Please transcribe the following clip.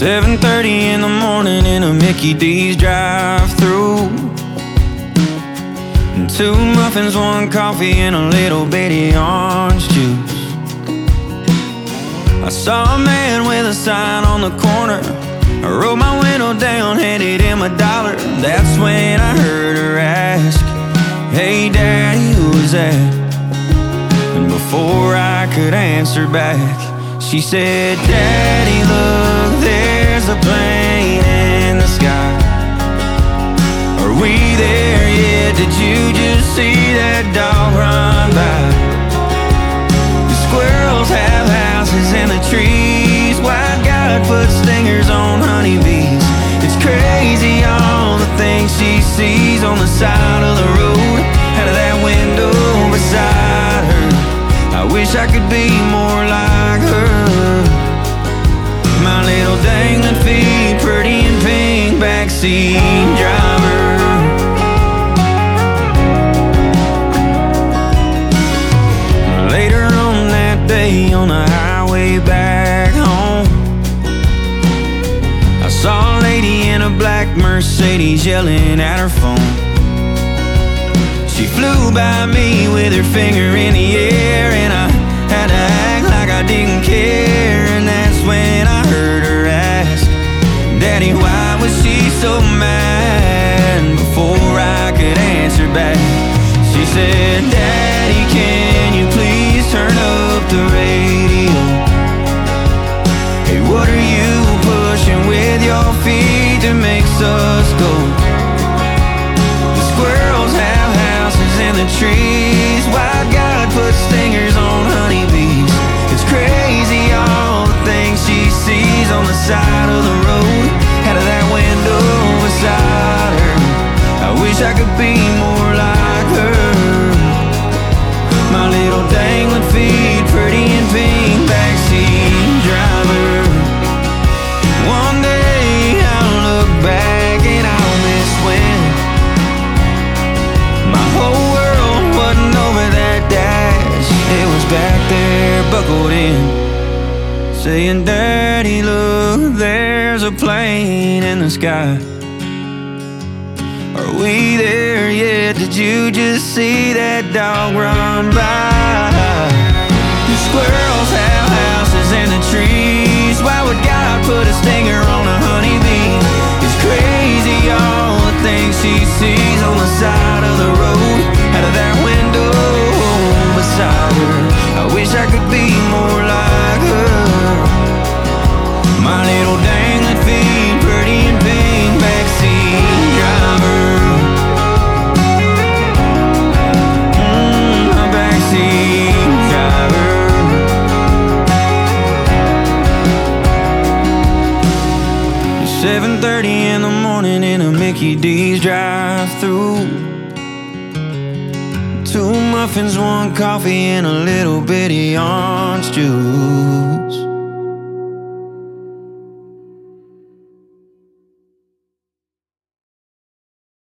7:30 in the morning in a Mickey D's drive-thru. 2 muffins, 1 coffee, and a little bitty orange juice. I saw a man with a sign on the corner. I rolled my window down, handed him $1. That's when I heard her ask, "Hey Daddy, who was that?" And before I could answer back, she said, "Daddy, look, there's a plane in the sky. Are we there yet? Did you just see that dog run by? The squirrels have houses in the trees. White God put stingers on honeybees. It's crazy all the things she sees on the side of the road, out of that window beside her. I wish I could be more like her. My little dangling feet, pretty and pink, backseat driver." Later on that day on the highway back home, I saw a lady in a black Mercedes yelling at her phone. She flew by me with her finger in the air, and I had to act like I didn't care. And that's when I heard her ask, "Daddy, why was she so mad?" And before I could answer back, she said, "Daddy, can you please turn up the radio? Hey, what are you pushing with your feet that makes us go? The squirrels have houses in the trees. Why God put stingers on honeybees? It's crazy all the things she sees on the side of the road, out of that window beside her. I wish I could be more like her. My little dangling feet, pretty and pink, backseat driver. One day I'll look back and I'll miss when my whole world wasn't over that dash. It was back there, buckled in, saying, "Daddy, look, there's a plane in the sky. Are we there yet? Did you just see that dog run by? The squirrels have houses in the trees. Why would God put a stinger on a honeybee? It's crazy all the things she sees on the side of the road, out of that window beside her. I wish I could be more like her. My little dangling feet, pretty and pink, backseat driver." My backseat driver. 7:30 in the morning in a Mickey D's drive-thru. 2 muffins, 1 coffee, and a little bitty orange juice.